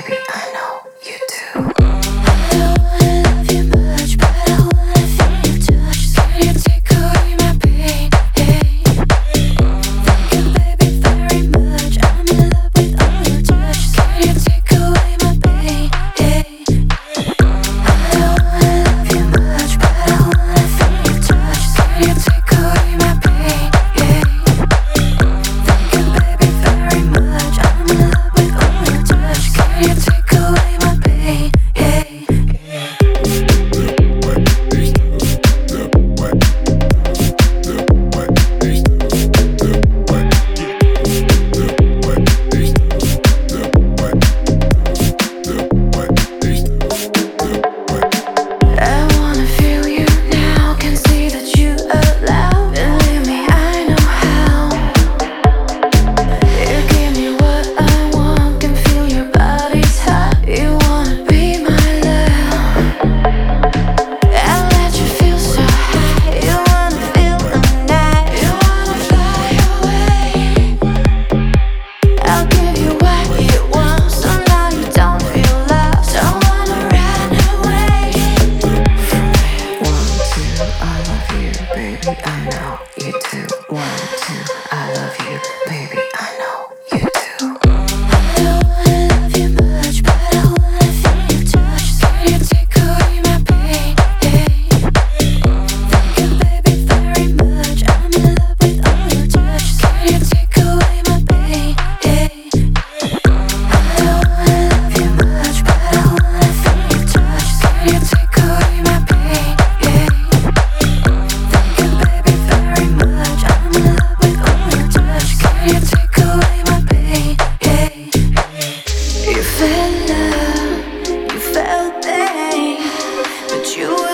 baby, I know you do. I know you do. 1, 2, I love you, baby. I know you do. I don't wanna love you much, but I wanna feel your touch. Can you take away my pain? Thank you, baby, very much. I'm in love with all your touch. Can you take away my pain? I don't wanna love you much, but I wanna feel your touch. Can you take away my pain? You felt love, you felt pain, but you